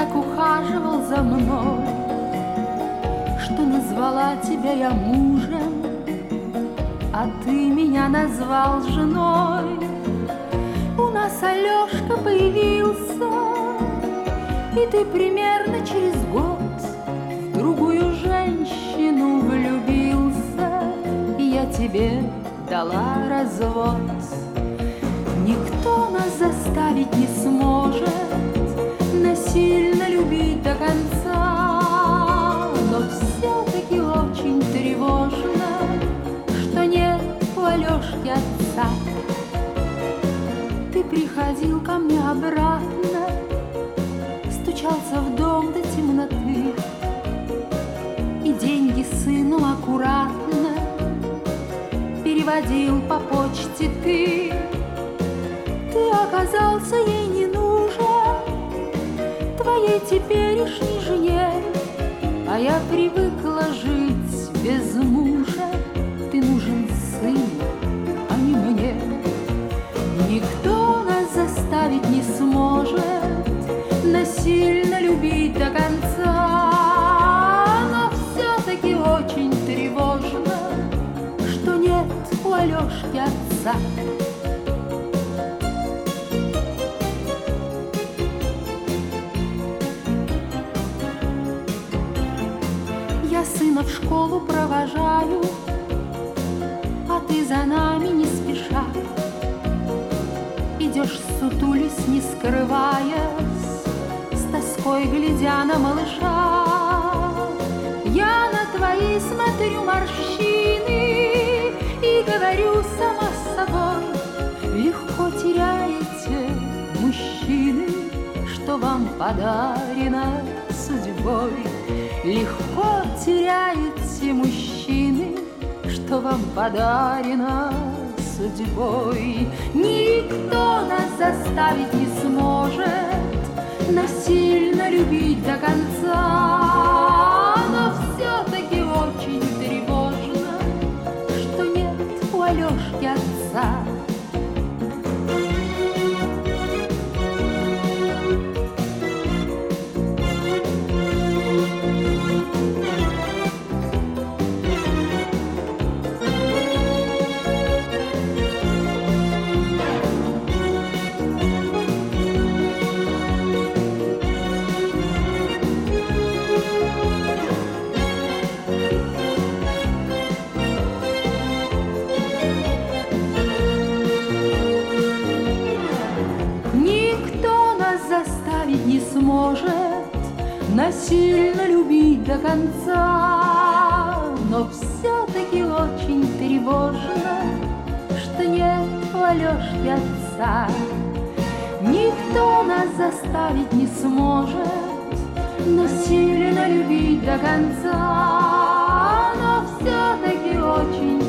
так ухаживал за мной, что назвала тебя я мужем, а ты меня назвал женой. У нас Алешка появился, и ты примерно через год в другую женщину влюбился, и я тебе дала развод. Никто нас заставить не сможет насильно любить до конца, но все-таки очень тревожно, что нет у Алешки отца. Ты приходил ко мне обратно, стучался в дом до темноты, и деньги сыну аккуратно переводил по почте ты. Ты оказался ей не нужен, твоей теперешней жене, а я привыкла жить без мужа. Ты нужен сыну, а не мне. Никто нас заставить не сможет насильно любить до конца, но все-таки очень тревожно, что нет у Алешки отца. Я сына в школу провожаю, а ты за нами не спеша идешь, сутулись, не скрываясь, с тоской глядя на малыша. Я на твои смотрю морщины и говорю сама с собой: легко теряете, мужчины, что вам подарено судьбой. Легко теряете, мужчины, что вам подарено судьбой. Никто нас заставить не сможет насильно любить до конца, но все-таки очень тревожно, что нет у Алешки отца. Не сможет насильно любить до конца, но все-таки очень тревожно, что нет у Алешки отца. Никто нас заставить не сможет насильно любить до конца, но все-таки очень